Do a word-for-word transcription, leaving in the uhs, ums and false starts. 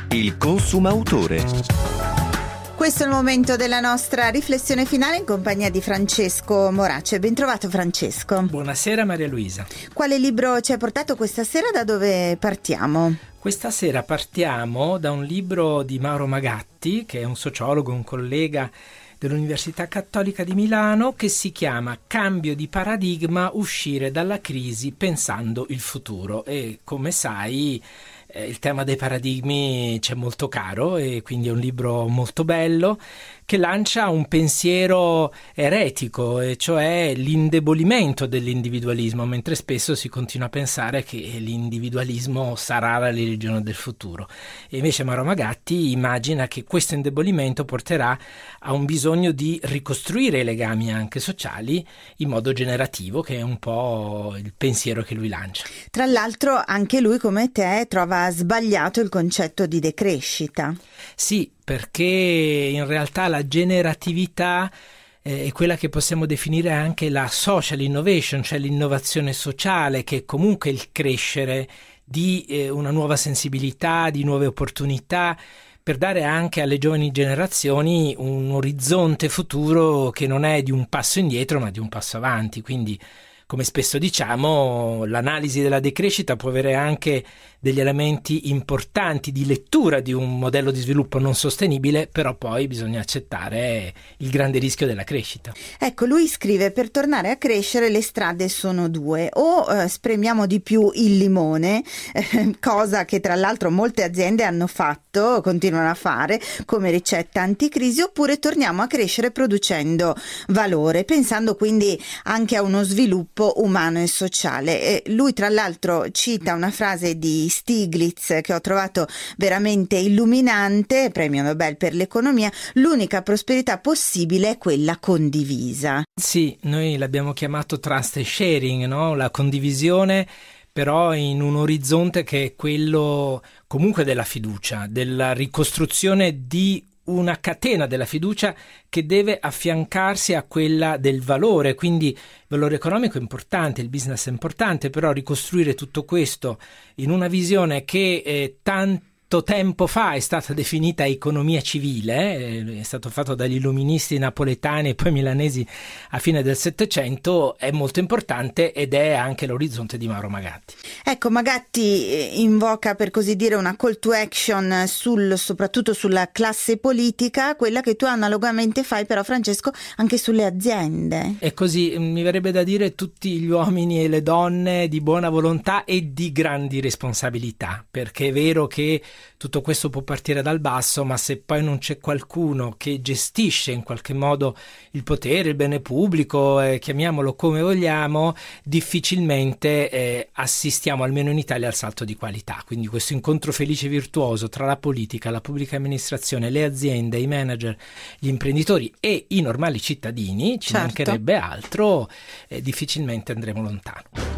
Il consumautore. Questo è il momento della nostra riflessione finale in compagnia di Francesco Morace. Ben trovato, Francesco. Buonasera Maria Luisa. Quale libro ci hai portato questa sera? Da dove partiamo? Questa sera partiamo da un libro di Mauro Magatti, che è un sociologo, un collega dell'Università Cattolica di Milano, che si chiama Cambio di paradigma, uscire dalla crisi pensando il futuro. E come sai eh, il tema dei paradigmi c'è molto caro, e quindi è un libro molto bello che lancia un pensiero eretico, e cioè l'indebolimento dell'individualismo, mentre spesso si continua a pensare che l'individualismo sarà la religione del futuro. E invece Mauro Magatti immagina che questo indebolimento porterà a un bisogno di ricostruire i legami anche sociali in modo generativo, che è un po' il pensiero che lui lancia. Tra l'altro anche lui, come te, trova sbagliato il concetto di decrescita. Sì, perché in realtà la generatività eh, è quella che possiamo definire anche la social innovation, cioè l'innovazione sociale, che è comunque il crescere di eh, una nuova sensibilità, di nuove opportunità, per dare anche alle giovani generazioni un orizzonte futuro che non è di un passo indietro ma di un passo avanti. Quindi, come spesso diciamo, l'analisi della decrescita può avere anche degli elementi importanti di lettura di un modello di sviluppo non sostenibile, però poi bisogna accettare il grande rischio della crescita. Ecco, lui scrive: per tornare a crescere le strade sono due, o eh, spremiamo di più il limone, eh, cosa che tra l'altro molte aziende hanno fatto, continuano a fare come ricetta anticrisi, oppure torniamo a crescere producendo valore, pensando quindi anche a uno sviluppo umano e sociale. E lui tra l'altro cita una frase di Stiglitz che ho trovato veramente illuminante, premio Nobel per l'economia: l'unica prosperità possibile è quella condivisa. Sì, noi l'abbiamo chiamato trust e sharing, no? La condivisione, però in un orizzonte che è quello comunque della fiducia, della ricostruzione di una catena della fiducia che deve affiancarsi a quella del valore. Quindi il valore economico è importante, il business è importante, però ricostruire tutto questo in una visione che eh, tanto tempo fa è stata definita economia civile, eh, è stato fatto dagli illuministi napoletani e poi milanesi a fine del Settecento, è molto importante ed è anche l'orizzonte di Mauro Magatti. Ecco, Magatti invoca, per così dire, una call to action sul, soprattutto sulla classe politica, quella che tu analogamente fai però, Francesco, anche sulle aziende. È così, mi verrebbe da dire tutti gli uomini e le donne di buona volontà e di grandi responsabilità, perché è vero che tutto questo può partire dal basso, ma se poi non c'è qualcuno che gestisce in qualche modo il potere, il bene pubblico, eh, chiamiamolo come vogliamo, difficilmente eh, assistiamo, almeno in Italia, al salto di qualità. Quindi questo incontro felice e virtuoso tra la politica, la pubblica amministrazione, le aziende, i manager, gli imprenditori e i normali cittadini, ci certo. mancherebbe altro, eh, difficilmente andremo lontano.